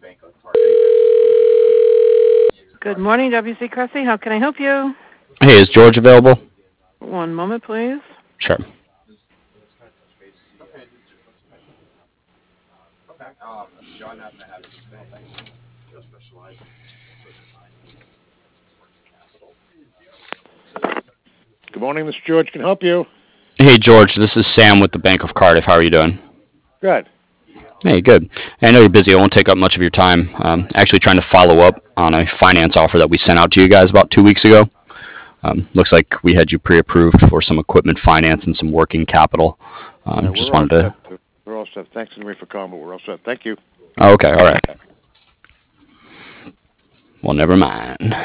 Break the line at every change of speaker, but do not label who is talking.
Good morning, WC Cressy. How can I help you?
Hey, is George available?
One moment, please.
Sure.
Good morning, Mr. George. Can I help you?
Hey, George, this is Sam with the Bank of Cardiff. How are you doing?
Good.
Hey, good. I know you're busy. I won't take up much of your time. Actually, trying to follow up on a finance offer that we sent out to you guys about 2 weeks ago. Looks like we had you pre-approved for some equipment finance and some working capital. Just
We're all
wanted to.
set. We're all set. Thanks anyway for calling, but we're all set. Thank you.
Oh, okay, all right. Well, never mind.